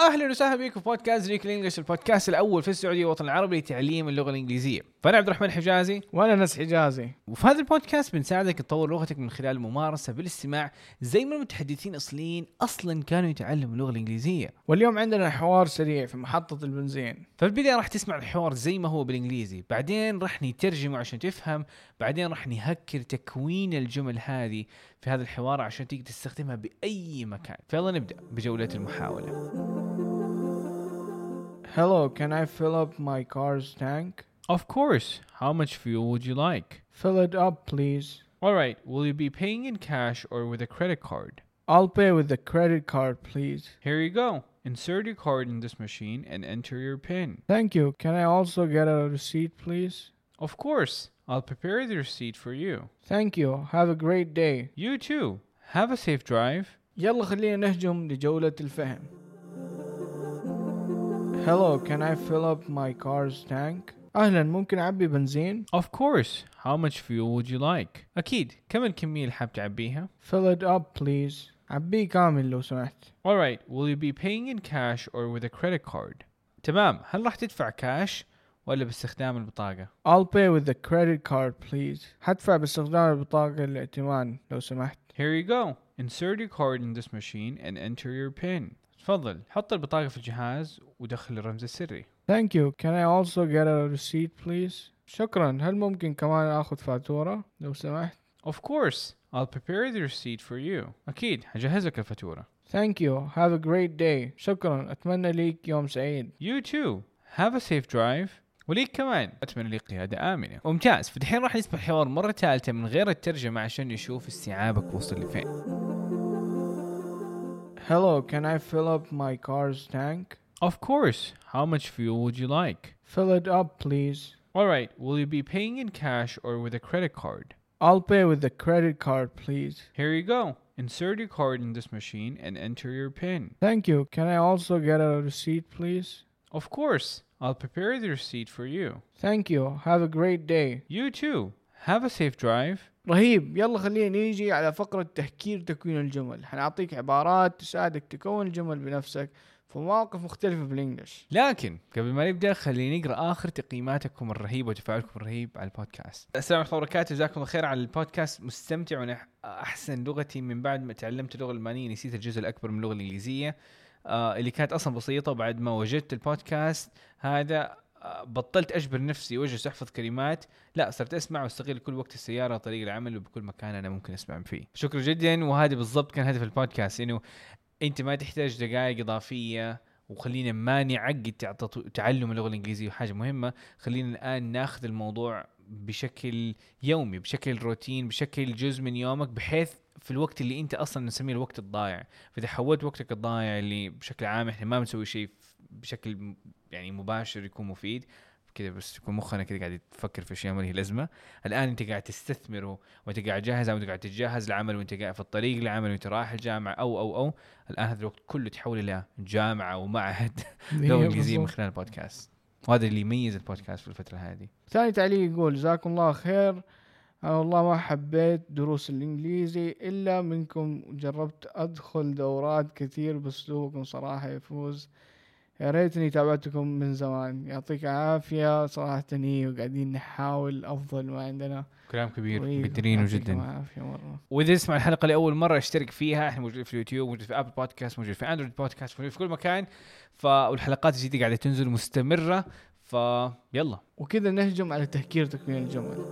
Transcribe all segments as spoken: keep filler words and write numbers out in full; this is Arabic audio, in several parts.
اهلا وسهلا بكم في بودكاست ريك الانجليش، البودكاست الاول في السعوديه والوطن العربي لتعليم اللغه الانجليزيه. فانا عبد الرحمن حجازي وانا ناس حجازي، وفي هذا البودكاست بنساعدك تطور لغتك من خلال الممارسه بالاستماع، زي ما المتحدثين اصليين اصلا كانوا يتعلموا اللغه الانجليزيه. واليوم عندنا حوار سريع في محطه البنزين. ففي البدايه راح تسمع الحوار زي ما هو بالانجليزي، بعدين راح نترجمه عشان تفهم، بعدين راح نهكر تكوين الجمل هذه في هذا الحوار عشان تقدر تستخدمها باي مكان. فيلا نبدا بجوله المحاوله. Hello, can I fill up my car's tank? Of course. How much fuel would you like? Fill it up, please. All right. Will you be paying in cash or with a credit card? I'll pay with the credit card, please. Here you go. Insert your card in this machine and enter your PIN. Thank you. Can I also get a receipt, please? Of course. I'll prepare the receipt for you. Thank you. Have a great day. You too. Have a safe drive. يلا خلينا نهجم لجولة الفهم. Hello, can I fill up my car's tank? أهلا، ممكن أعبي بنزين؟ Of course. How much fuel would you like? أكيد. كم الكمية اللي حاب تعبيها؟ Fill it up, please. عبيه كامل لو سمحت. All right. Will you be paying in cash or with a credit card? تمام. هل راح تدفع كاش ولا باستخدام البطاقة؟ I'll pay with the credit card, please. حدفع باستخدام البطاقة الائتمان لو سمحت. Here you go. Insert your card in this machine and enter your PIN. تفضل حط البطاقة في الجهاز ودخل الرمز السري. Thank you. Can I also get a receipt, please? شكرا. هل ممكن كمان أخذ فاتورة لو سمحت؟ Of course. I'll prepare the receipt for you. أكيد هجهز لك الفاتورة. Thank you. Have a great day. شكرا. أتمنى ليك يوم سعيد. You too. Have a safe drive. وليك كمان أتمنى ليك قيادة آمنة. ممتاز. فالحين راح نسمع حوار مرة ثالثة من غير الترجمة عشان نشوف استيعابك وصل لفين. Hello, can I fill up my car's tank? Of course. How much fuel would you like? Fill it up, please. All right. Will you be paying in cash or with a credit card? I'll pay with the credit card, please. Here you go. Insert your card in this machine and enter your PIN. Thank you. Can I also get a receipt, please? Of course. I'll prepare the receipt for you. Thank you. Have a great day. You too. Have a safe drive. رهيب. يلا خلينا نيجي على فقرة تهكير تكوين الجمل. حنعطيك عبارات تساعدك تكون الجمل بنفسك في مواقف مختلفة بالإنجليش. لكن قبل ما نبدأ خلينا نقرأ آخر تقييماتكم الرهيبة وتفاعلكم الرهيب على البودكاست. السلام عليكم ورحمة الله وبركاته. جزاكم الله خير على البودكاست. مستمتع وأنا أحسن لغتي من بعد ما تعلمت اللغة الألمانية. نسيت الجزء الأكبر من اللغة الإنجليزية آه اللي كانت أصلا بسيطة. وبعد ما وجدت البودكاست هذا آه بطلت أجبر نفسي وأجلس أحفظ كلمات، لا صرت أسمع واستغل كل وقت السيارة طريق العمل وبكل مكان أنا ممكن أسمع فيه. شكرا جدا. وهذا بالضبط كان هدف البودكاست، إنه أنت ما تحتاج دقائق إضافية. وخلينا ما نعقد تعلم اللغة الإنجليزية حاجة مهمة. خلينا الآن ناخذ الموضوع بشكل يومي، بشكل روتين، بشكل جزء من يومك، بحيث في الوقت اللي انت اصلا نسميه الوقت الضايع. فاذا حولت وقتك الضايع اللي بشكل عام احنا ما بنسوي شيء بشكل يعني مباشر يكون مفيد كده، بس يكون مخنا كده قاعد تفكر في اشياء ما لها لازمه. الان انت قاعد تستثمره وانت قاعد جاهز او انت قاعد تتجهز للعمل وانت قاعد في الطريق للعمل وانت رايح الجامعه او او او الان هذا الوقت كله تحول الى جامعه ومعهد لغه انجليزيه من خلال البودكاست. وهذا اللي يميز البودكاست في الفتره هذه. ثاني تعليق يقول جزاكم الله خير. أنا والله ما حبيت دروس الإنجليزي إلا منكم. جربت أدخل دورات كثير بأسلوبكم صراحة يفوز. يا ريتني تابعتكم من زمان. يعطيك عافية. صراحة هي وقاعدين نحاول أفضل ما عندنا. كلام كبير مقدرينه جدا. عافية مرة. وإذا اسمع الحلقة لأول مرة اشترك فيها. احنا موجودين في اليوتيوب، موجود في أبل بودكاست، موجود في أندرويد بودكاست، موجود في كل مكان. فالحلقات الجديدة قاعدة تنزل مستمرة. فيلا وكذا نهجم على تهكير تكوين الجمل.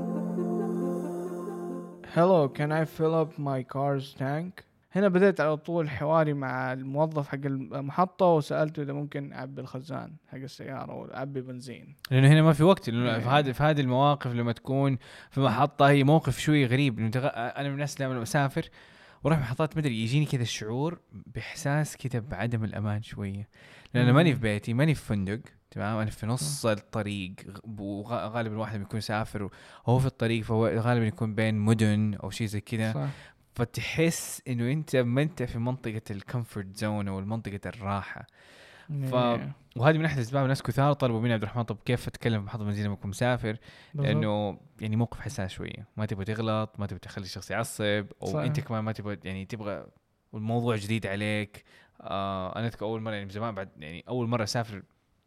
Hello, can I fill up my car's tank? هنا بدأت على طول حواري مع الموظف حق المحطة وسألته إذا ممكن أعبي الخزان حق السيارة أو أعبي بنزين، لأنه هنا ما في وقت. لأنه في هذه في هذه المواقف لما تكون في محطة هي موقف شوي غريب. لأنه تغ... أنا من الناس لما أسافر وراح محطات مدري يجيني كذا الشعور بإحساس كذا بعدم الأمان شوية، لأن أنا ماني في بيتي، ماني في فندق، تمام، أنا في نص الطريق. وغالبا الواحد بيكون سافر وهو في الطريق، فهو غالبا يكون بين مدن أو شيء زي كذا. فتحس إنه أنت ما أنت في منطقة الكومفورت زون أو المنطقة الراحة. ف وهذه من أحد الأسباب ناس كثار طلبوا مني عبد الرحمن طب كيف أتكلم في محطة بنزين لما أكون مسافر، لأنه يعني موقف حساس شوية، ما تبغى تغلط، ما تبغى تخلي الشخص يعصب، أو صحيح. أنت كمان ما تبغى يعني تبغى والموضوع جديد عليك، آه انا اذكر اول مره يعني زمان بعد يعني اول مره اسافر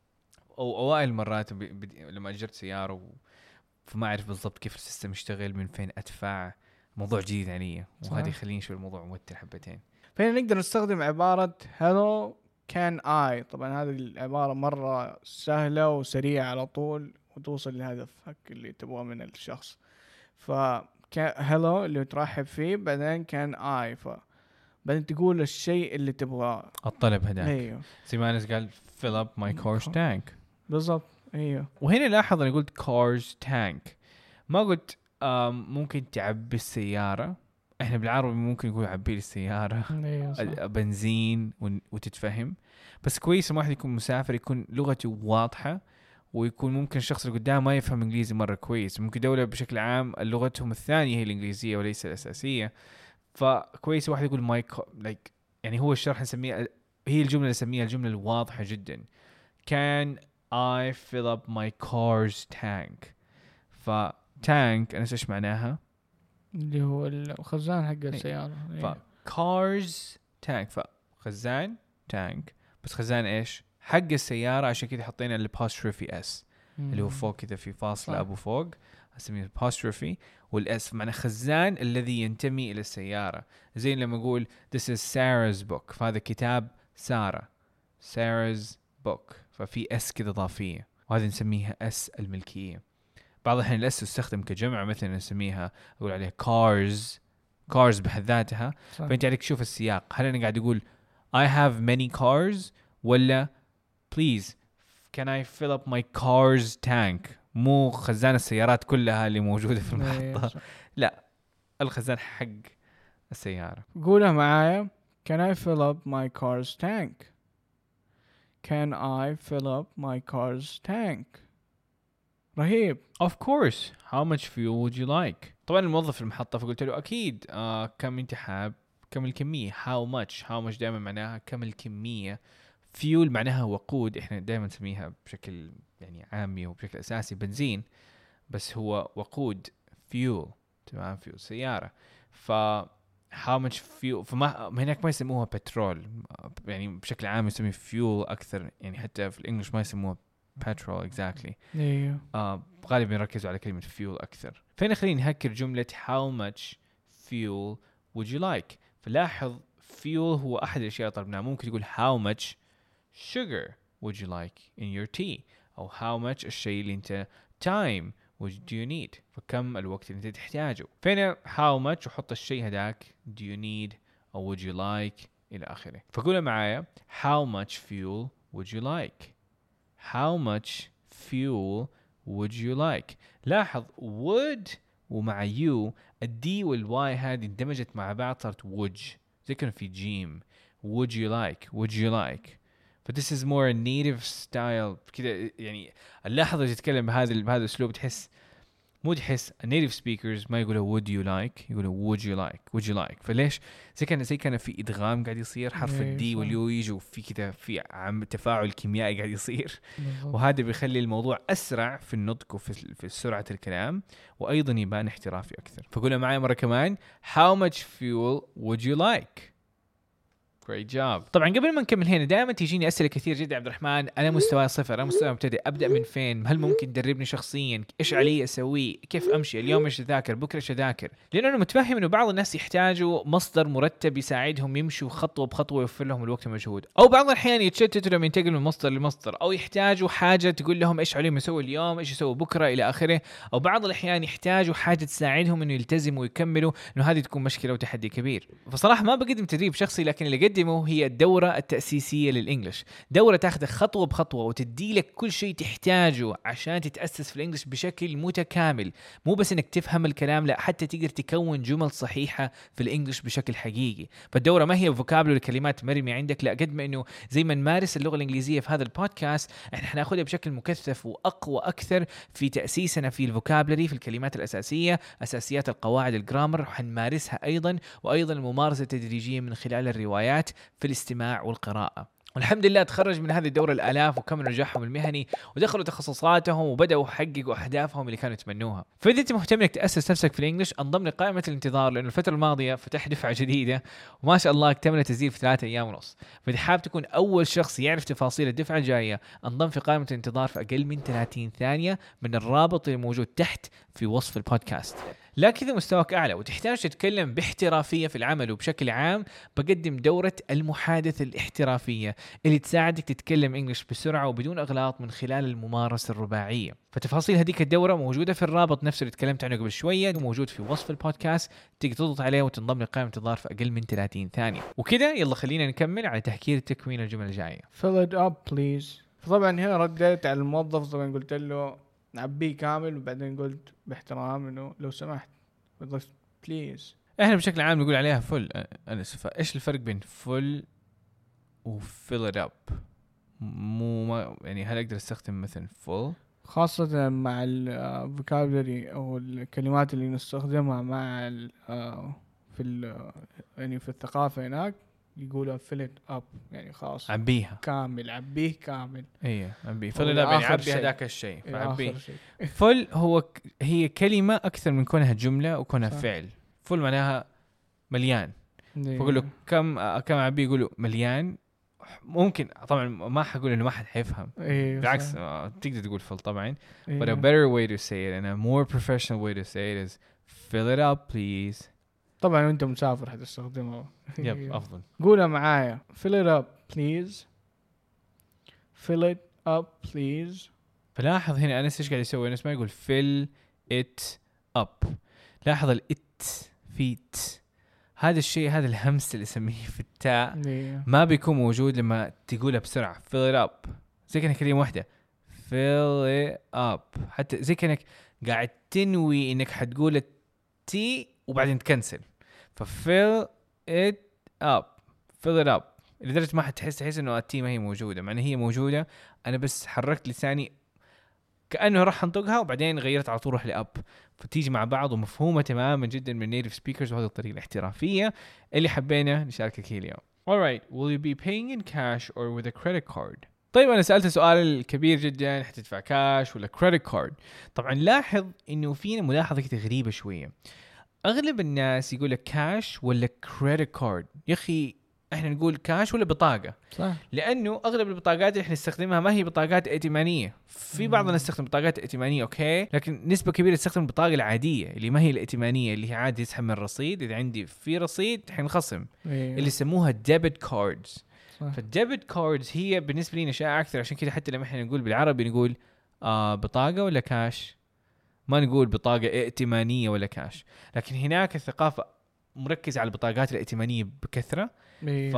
او اوائل مرات لما اجرت سياره و... فما اعرف بالضبط كيف السيستم يشتغل من فين ادفع موضوع جديد علي وهذا يخليني شوي الموضوع موتر حبتين. فهنا نقدر نستخدم عبارة hello can I. طبعا هذه العبارة مرة سهلة وسريعة على طول وتوصل لهدفك اللي تبغاه من الشخص. ف hello اللي ترحب فيه بعدين can I ف بعدين تقول الشيء اللي تبغاه الطلب هداك. ايوه زي ما انس قال fill up my car's tank بالضبط. ايوه وهنا لاحظ انا قلت car's tank ما قلت ممكن تعبي السيارة. احنا بالعربي ممكن نقول عبي لي السيارة أيوة بنزين وتتفهم. بس كويس الواحد يكون مسافر يكون لغته واضحة ويكون ممكن الشخص اللي قدام ما يفهم انجليزي مرة كويس. ممكن دولة بشكل عام لغتهم الثانية هي الانجليزية وليس الاساسية. فكويس الواحد يقول ماي لايك يعني هو الشرح نسميه هي الجملة اللي نسميها الجملة الواضحة جدا. Can I fill up my car's tank؟ ف tank أنا إيش معناها؟ اللي هو الخزان حق السيارة. ف cars tank فخزان tank بس خزان إيش؟ حق السيارة عشان كده حطينا الapostrophe s اللي هو فوق كده في فاصلة أبو فوق اسميه apostrophe والاس معنى خزان الذي ينتمي إلى السيارة. زي لما أقول this is Sarah's book فهذا كتاب سارة Sarah's book ففي اس كده إضافية وهذا نسميها اس الملكية. بعض الحين الاس تستخدم كجمع مثلا نسميها أقول عليها cars cars بحد ذاتها. فأنت عليك تشوف السياق هل أنا قاعد أقول I have many cars ولا please can I fill up my car's tank مو خزان السيارات كلها اللي موجودة في المحطة لا الخزان حق السيارة. قولها معايا can I fill up my car's tank can I fill up my car's tank. رهيب. of course how much fuel would you like. طبعا الموظف في المحطة فقلت له أكيد آه كم أنت حاب كم الكمية how much how much دائما معناها كم الكمية. fuel معناها وقود احنا دائما نسميها بشكل يعني عامي وبشكل أساسي بنزين بس هو وقود fuel تمام fuel سيارة. ف how much fuel فما هناك ما يسموها بترول يعني بشكل عام يسميه fuel أكثر يعني حتى في الإنجليش ما يسموها petrol exactly. ايوه آه غالبا يركزوا على كلمة fuel أكثر. فين خلينا نهكر جملة how much fuel would you like. فلاحظ fuel هو أحد الأشياء طلبناها. ممكن تقول how much sugar would you like in your tea أو how much الشيء اللي أنت time would do you need فكم الوقت اللي أنت تحتاجه. فين how much وحط الشيء هداك do you need أو would you like إلى آخره. فقولها معايا how much fuel would you like how much fuel would you like. لاحظ would ومع you الدي والواي هذه اندمجت مع بعض صارت would زي كان في جيم would you like would you like. ف this is more a native style كده يعني اللاحظة اللي تتكلم بهذا بهذا الأسلوب تحس مو تحس native speakers ما يقولوا would you like يقولوا would you like would you like. فليش زي كان زي كان في إدغام قاعد يصير حرف الدي واليو يجوا في كده في عم تفاعل كيميائي قاعد يصير وهذا بيخلي الموضوع أسرع في النطق وفي في سرعة الكلام وأيضا يبان احترافي أكثر. فقولها معي مرة كمان how much fuel would you like. Great job. طبعا قبل ما نكمل هنا دائما تيجيني أسئلة كثير جدا عبد الرحمن أنا مستوى صفر أنا مستوى مبتدئ أبدأ من فين هل ممكن تدربني شخصيا إيش علي أسوي كيف أمشي اليوم إيش أذاكر بكرة إيش أذاكر. لأنه أنا متفهم إنه بعض الناس يحتاجوا مصدر مرتب يساعدهم يمشوا خطوة بخطوة يوفر لهم الوقت والمجهود أو بعض الأحيان يتشتتوا لما ينتقلوا من مصدر لمصدر أو يحتاجوا حاجة تقول لهم إيش عليهم يسوي اليوم إيش يسوي بكرة إلى آخره. أو بعض الأحيان يحتاجوا حاجة تساعدهم إنه يلتزموا ويكملوا إنه هذه تكون مشكلة وتحدي كبير. فصراحة ما بقدم تدريب شخصي لكن اللي قدمه هي الدورة التأسيسية للإنجليش. دورة تاخذك خطوة بخطوة وتدي لك كل شيء تحتاجه عشان تتأسس في الإنجليش بشكل متكامل. مو بس إنك تفهم الكلام لا حتى تقدر تكون جمل صحيحة في الإنجليش بشكل حقيقي. فالدورة ما هي فوكابلو لكلمات مرمي عندك لا قد ما إنه زي ما نمارس اللغة الإنجليزية في هذا البودكاست إحنا حناخدها بشكل مكثف وأقوى أكثر في تأسيسنا في الفوكابلري في الكلمات الأساسية أساسيات القواعد الجرامر وحنمارسها أيضا وأيضا الممارسة التدريجية من خلال الروايات في الاستماع والقراءة. والحمد لله تخرج من هذه الدورة الآلاف وكملوا نجاحهم المهني ودخلوا تخصصاتهم وبدأوا يحققوا أهدافهم اللي كانوا يتمنوها. فإذا أنت مهتم إنك تأسس نفسك في الإنجليش انضم لقائمة الانتظار، لأنه الفترة الماضية فتح دفعة جديدة وما شاء الله اكتمل تسجيل في ثلاثة أيام ونص. فإذا حاب تكون أول شخص يعرف تفاصيل الدفعة الجاية انضم في قائمة الانتظار في أقل من ثلاثين ثانية من الرابط اللي موجود تحت في وصف البودكاست. لكن إذا مستواك أعلى وتحتاج تتكلم باحترافية في العمل وبشكل عام، بقدم دورة المحادثة الاحترافية اللي تساعدك تتكلم إنجليش بسرعة وبدون أغلاط من خلال الممارسة الرباعية. فتفاصيل هذيك الدورة موجودة في الرابط نفسه اللي تكلمت عنه قبل شوية وموجود في وصف البودكاست، تقدر تضغط عليه وتنضم لقائمة انتظار في أقل من ثلاثين ثانية. وكذا يلا خلينا نكمل على تهكير تكوين الجمل الجاية. fill it up please. فطبعا هنا رديت على الموظف، طبعا قلت له نعبيه كامل، وبعدين قلت باحترام انه لو سمحت بالضبط بليز. احنا بشكل عام نقول عليها فل. انا اسف، ايش الفرق بين فل وفيل ات اب؟ مو ما يعني هل اقدر استخدم مثلا فل خاصة مع الفوكابلري او الكلمات اللي نستخدمها مع ال في ال يعني في الثقافة هناك يقولها fill it up، يعني خاص عبيها كامل، عبيه كامل. ايه عبيه. فل ات اب يعني عبي هذاك الشيء، فعبيه. فل هو ك... هي كلمة اكثر من كونها جملة وكونها صح. فعل. فل معناها مليان. فقول له كم كم عبيه، يقولوا مليان. ممكن طبعا ما حقول انه ما حد حيفهم، إيه بالعكس تقدر تقول فل طبعا. إيه. But a better way to say it and a more professional way to say it is fill it up please. طبعا وانت مسافر حتستخدمها. يب افضل. قولها معايا fill it up please. fill it up please. فلاحظ هنا أنس إيش قاعد يسوي. أنس ما يقول fill it up. لاحظ الإت فيت، هذا الشيء، هذا الهمس اللي يسميه في التاء ما بيكون موجود لما تقولها بسرعة. fill it up زي كأنك كلمة واحدة fill it up، حتى زي كأنك قاعد تنوي إنك حتقول التي وبعدين تكنسل. فfill it up fill it up لدرجة ما حتحس تحس إنه التي ما هي موجودة، مع إن هي موجودة. أنا بس حركت لساني كأنه راح أنطقها وبعدين غيرت على طول روح لأب، فتيجي مع بعض ومفهومة تماما جدا من native speakers. وهذه الطريقة الاحترافية اللي حبينا نشاركك هي اليوم. Alright, will you be paying in cash or with a credit card? طيب أنا سألت سؤال كبير جدا، حتدفع كاش ولا credit card؟ طبعا لاحظ إنه فينا ملاحظة كده غريبة شوية. أغلب الناس يقول لك كاش ولا credit card. يا أخي احنا نقول كاش ولا بطاقة، صح؟ لأنه أغلب البطاقات اللي احنا نستخدمها ما هي بطاقات ائتمانية. في بعضنا نستخدم بطاقات ائتمانية أوكي، لكن نسبة كبيرة تستخدم البطاقة العادية اللي ما هي الائتمانية، اللي هي عادي يسحب من الرصيد. إذا عندي في رصيد حنخصم. إيه. اللي يسموها debit cards. فالديبت كاردز هي بالنسبة لي شائعة أكثر، عشان كده حتى لما احنا نقول بالعربي نقول آه بطاقة ولا كاش، ما نقول بطاقة ائتمانية ولا كاش. لكن هناك الثقافة مركزة على البطاقات الائتمانية بكثرة. ف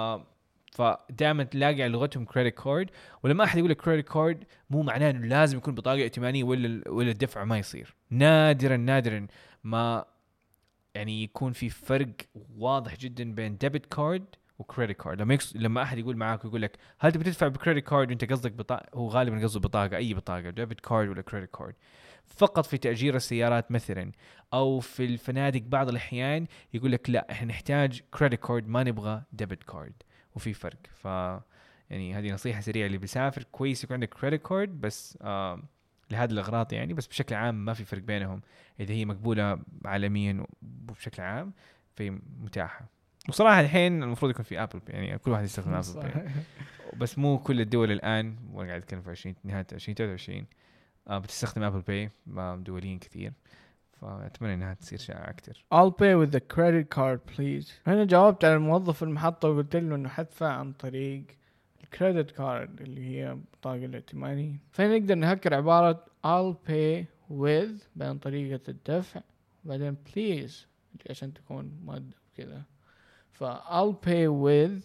فدائما تلاقي على لغتهم كريدت كارد. ولما احد يقول كريدت كارد مو معناه انه لازم يكون بطاقه ائتمانيه ولا ولا الدفع ما يصير. نادرا نادرا ما يعني يكون في فرق واضح جدا بين ديبت كارد وكريدت كارد. لما يكس... لما احد يقول معاك ويقول لك هل تبي تدفع بكريدت كارد وانت قصدك بطاقه، هو غالبا قصده بطاقه، اي بطاقه ديبت كارد ولا كريدت كارد. فقط في تأجير السيارات مثلا او في الفنادق بعض الاحيان يقول لك لا احنا نحتاج كريدت كارد ما نبغى ديبت كارد، وفي فرق. ف يعني هذه نصيحه سريعه اللي بيسافر كويس يكون عندك كريدت كارد بس آه لهذه الاغراض يعني، بس بشكل عام ما في فرق بينهم اذا هي مقبوله عالميا وبشكل عام في متاحه. وصراحه الحين المفروض يكون في ابل يعني كل واحد يستخدم ابل، بس مو كل الدول الان، وانا قاعد اتكلم في عشرين نهايه عشرين ثلاثة وعشرين آه بتستخدم ابل باي، دوليين كثير، فأتمنى إنها تصير شائعة أكتر. I'll pay with the credit card please. أنا جاوبت على الموظف المحطة وقلت له إنه حدفع عن طريق الكريدت كارد اللي هي بطاقة الائتمانية. فنقدر نهكر عبارة I'll pay with بين طريقة الدفع بعدين please عشان تكون مادة كذا. ف I'll pay with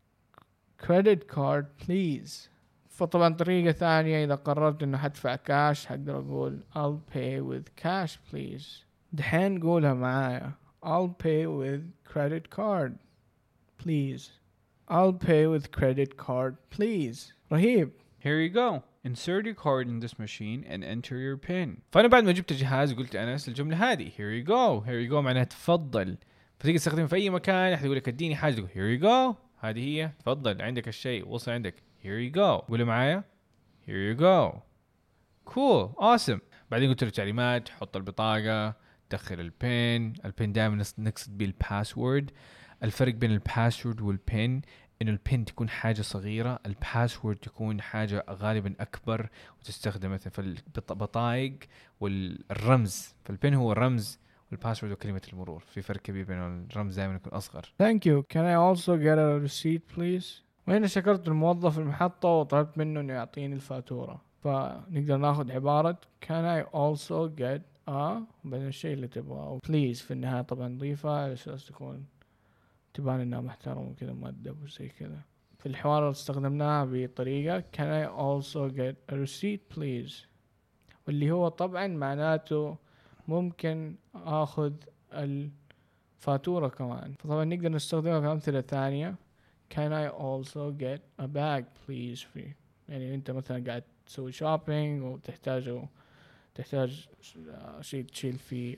credit card please. فطبعا طريقة ثانية إذا قررت إنه حدفع كاش هقدر أقول I'll pay with cash please. دحين قولها معايا I'll pay with credit card please. I'll pay with credit card please. رهيب. Here you go. Insert your card in this machine and enter your pin. فأنا بعد ما جبت الجهاز قلت أنس الجملة هذه Here you go. Here you go معناها تفضل. فتيجي تستخدمها في أي مكان أحد يقول لك اديني حاجة تقول Here you go. هذه هي، تفضل عندك الشيء وصل عندك. here you go. قولوا معايا here you go. cool awesome. بعدين قلت له تعليمات، حط البطاقة، دخل البين. البين دائما نقصد بالباسورد. الفرق بين الباسورد والبين انه البين تكون حاجة صغيرة، الباسورد تكون حاجة غالبا اكبر وتستخدم مثلا في البطايق والرمز. فالبين هو الرمز والباسورد وكلمة المرور، في فرق كبير بين الرمز دائما يكون اصغر. Thank you. Can I also get a receipt please؟ وهنا شكرت الموظف المحطة وطلبت منه انه يعطيني الفاتورة. فنقدر ناخذ عبارة can I also get a بعدين الشيء اللي تبغاه please في النهاية طبعا نضيفها على اساس تكون تبان انها محترم وكذا مؤدب وزي كذا. في الحوار استخدمناها بطريقة can I also get a receipt please، واللي هو طبعا معناته ممكن اخذ الفاتورة كمان. فطبعا نقدر نستخدمها في امثلة ثانية can I also get a bag please في، يعني انت مثلا قاعد تسوي شوبينج وتحتاج تحتاج شيء تشيل فيه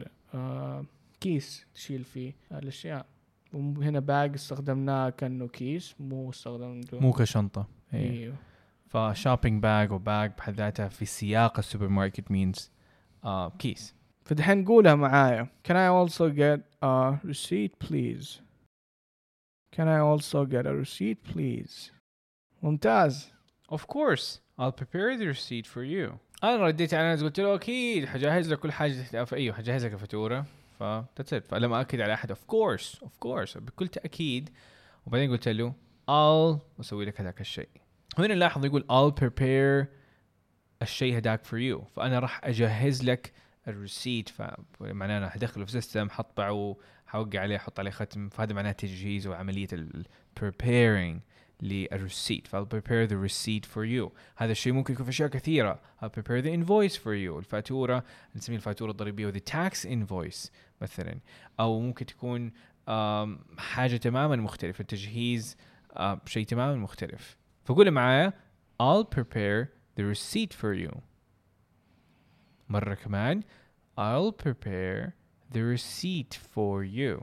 الكيس، تشيل فيه الاشياء. وهنا باج استخدمناه كأنه كيس، مو استخدمته مو كشنطة. ايوه. فشوبينج باج وباج بحد ذاتها في سياق السوبر ماركت means آه كيس. فدحين نقولها معايا can I also get a receipt please. can I also get a receipt please. ممتاز. Of course I'll prepare the receipt for you. انا رديت على الناس قلت له اكيد حجهز لك كل حاجه في ايوه حجهز لك الفاتوره. ف that's it. فلما اكد على احد of course of course بكل تاكيد. وبعدين قلت له I'll اسوي لك هذاك الشيء. هنا نلاحظ يقول I'll prepare الشيء هداك for you. فانا راح اجهز لك الريسيت. فمعناه انا هدخله في سيستم، حطبعه، حوقع عليه، حط عليه ختم. فهذا معناه تجهيز وعمليه ال preparing للريسيت. فال prepare the receipt for you. هذا الشيء ممكن يكون في أشياء كثيرة. I'll prepare the invoice for you. الفاتورة نسميه الفاتورة الضريبية the tax invoice مثلا. أو ممكن تكون حاجة تماما مختلفة، تجهيز شيء تماما مختلف. فقول معايا I'll prepare the receipt for you. مرة كمان I'll prepare the receipt for you.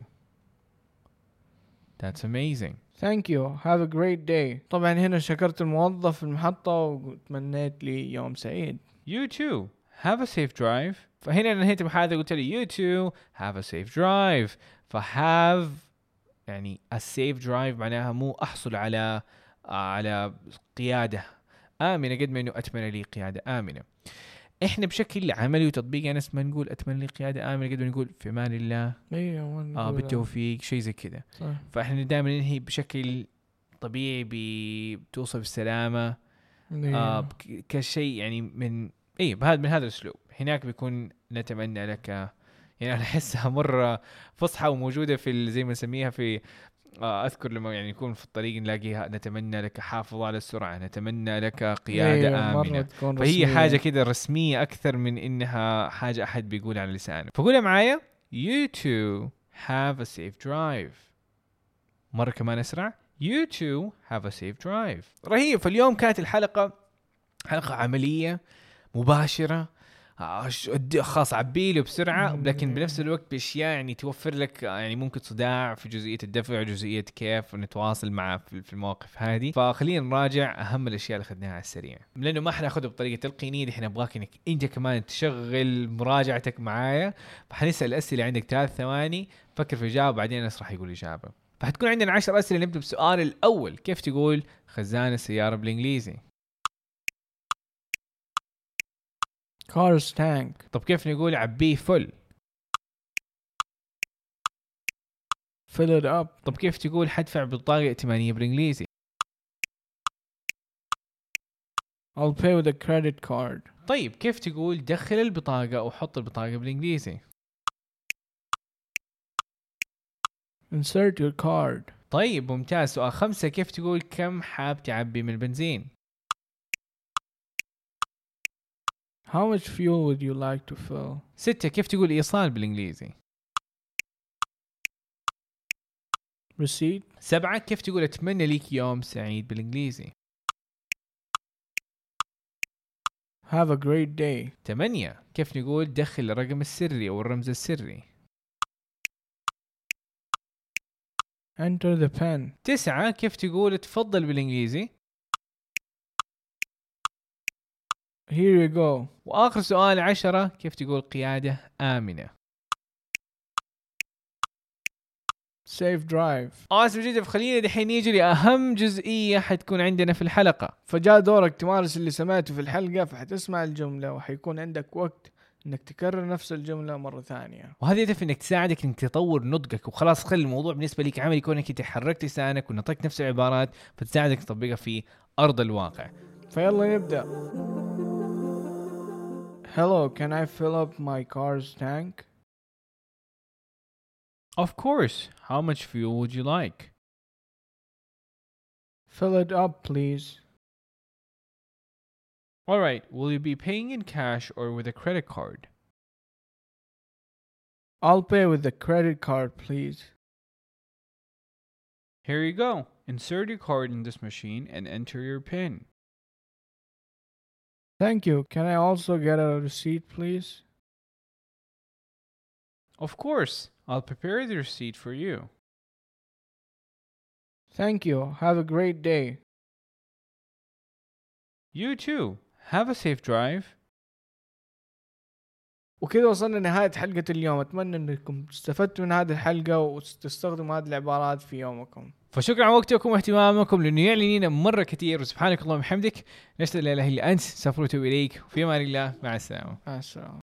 That's amazing. Thank you. Have a great day. طبعا هنا شكرت الموظف المحطة وتمنيت لي يوم سعيد. You too. Have a safe drive. فهنا نهيت المحادثة قلت لي you too. Have a safe drive. فhave يعني a safe drive معناها مو أحصل على على قيادة آمنة قد ما إنه أتمنى لي قيادة آمنة. إحنا بشكل عملي وتطبيقي أنا اسمه نقول أتمنى لي قيادة آمنة قد ما نقول في أمان الله. أيوة. آه بالتوفيق شيء زي كذا. فإحنا دائما ننهي بشكل طبيعي بتوصل بالسلامة. آه كشيء يعني من إيه بهذا من هذا الأسلوب. هناك بيكون نتمنى لك، يعني أنا أحسها مرة فصحى وموجودة في زي ما نسميها في آه أذكر لما يعني يكون في الطريق نلاقيها نتمنى لك حافظ على السرعة، نتمنى لك قيادة آمنة. فهي حاجة كده رسمية أكثر من إنها حاجة أحد بيقول على لسانه. فقولها معايا you too have a safe drive. مرة كمان أسرع you too have a safe drive. رهيب. فاليوم كانت الحلقة حلقة عملية مباشرة، خاص عبيله بسرعة، لكن بنفس الوقت بأشياء يعني توفر لك يعني ممكن صداع في جزئية الدفع، جزئية كيف نتواصل مع في المواقف هذه. فخلينا نراجع أهم الأشياء اللي أخذناها على السريع، لأنه ما حناخذها بطريقة تلقينية. إحنا نبغاك إنك أنت كمان تشغل مراجعتك معايا. فحنسأل أسئلة عندك ثلاث ثواني فكر في إجابة، بعدين أنس راح يقول إجابة. فحتكون عندنا عشر أسئلة. نبدأ بالسؤال الأول، كيف تقول خزان السيارة بالإنجليزي؟ Car's tank. طب كيف نقول عبيه فل؟ Fill it up. طب كيف تقول حدفع بطاقة ائتمانية بالإنجليزي؟ I'll pay with a credit card. طيب كيف تقول دخل البطاقة أو حط البطاقة بالإنجليزي؟ Insert your card. طيب ممتاز. سؤال خمسة، كيف تقول كم حاب تعبي من البنزين؟ How much fuel would you like to fill? ستة، كيف تقول إيصال بالإنجليزي؟ Receipt. سبعة، كيف تقول أتمنى ليك يوم سعيد بالإنجليزي؟ Have a great day. ثمانية، كيف نقول دخل الرقم السري أو الرمز السري؟ enter the pen. تسعة كيف تقول تفضل بالإنجليزي؟ here you go. وآخر سؤال عشرة كيف تقول قيادة آمنة؟ safe drive. آسف جدا. فخلينا دحين نيجي لأهم جزئية حتكون عندنا في الحلقة. فجاء دورك تمارس اللي سمعته في الحلقة، فحتسمع الجملة وحيكون عندك وقت انك تكرر نفس الجملة مرة ثانية. وهذا يهدف انك تساعدك انك تطور نطقك، وخلاص خلي الموضوع بالنسبة لك عملي كونك تحركت لسانك ونطقت نفس العبارات فتساعدك تطبقها في أرض الواقع. فيلا نبدأ. Hello, can I fill up my car's tank? Of course. How much fuel would you like? Fill it up, please. All right. Will you be paying in cash or with a credit card? I'll pay with the credit card, please. Here you go. Insert your card in this machine and enter your PIN. Thank you. Can I also get a receipt, please? Of course. I'll prepare the receipt for you. Thank you. Have a great day. You too. Have a safe drive. وكذا وصلنا لنهاية حلقة اليوم. أتمنى أنكم استفدتوا من هذه الحلقة وتستخدموا هذه العبارات في يومكم. فشكرا على وقتكم واهتمامكم، لأنه يعلن لنا مرة كثير. وسبحانك اللهم وبحمدك، نشهد لا إله إلا أنت، نستغفرك ونتوب إليك، وفي أمان الله. مع السلامة. مع السلامة.